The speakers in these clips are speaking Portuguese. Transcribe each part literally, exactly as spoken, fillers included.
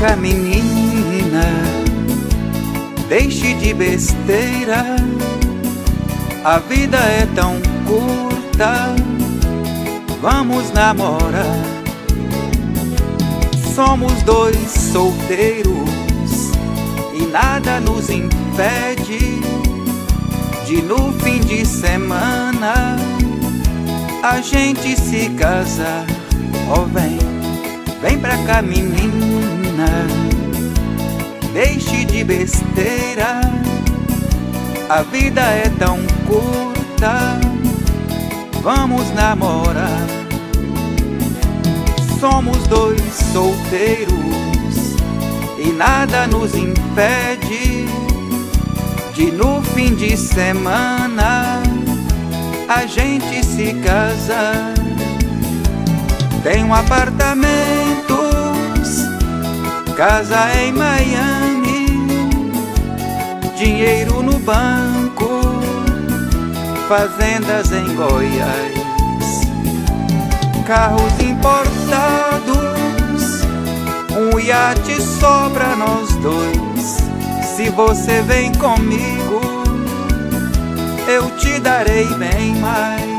cá, menina, deixe de besteira. A vida é tão curta, vamos namorar. Somos dois solteiros e nada nos impede de no fim de semana a gente se casar. Oh, vem, vem pra cá, menina, deixe de besteira. A vida é tão curta, vamos namorar. Somos dois solteiros e nada nos impede de no fim de semana a gente se casar. Tenho apartamentos, casa em Miami, dinheiro no banco, fazendas em Goiás, carros importados, um iate só pra nós dois. Se você vem comigo, eu te darei bem mais.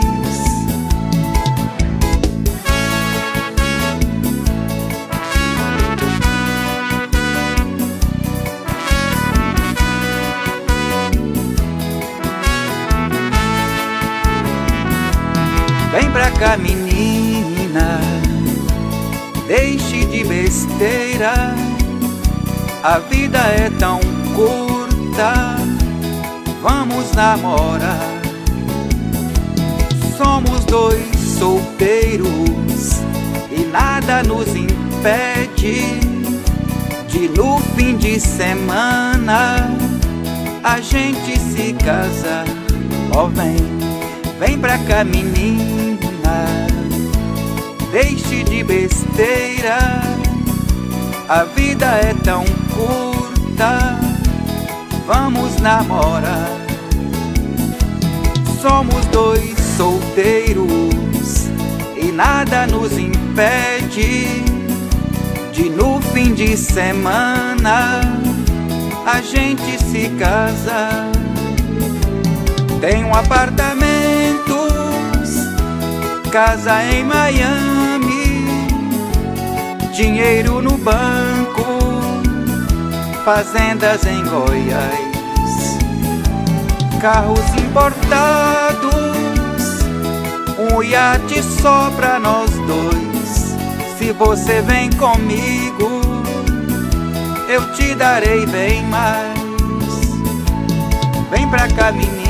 Vem pra cá, menina, deixe de besteira. A vida é tão curta, vamos namorar. Somos dois solteiros e nada nos impede de no fim de semana a gente se casar. Oh, vem, vem pra cá, menina, deixe de besteira. A vida é tão curta, vamos namorar. Somos dois solteiros e nada nos impede de no fim de semana a gente se casar. Tenho apartamentos, casa em Miami, dinheiro no banco, fazendas em Goiás, carros importados, um iate só pra nós dois. Se você vem comigo, eu te darei bem mais. Vem pra cá, menina,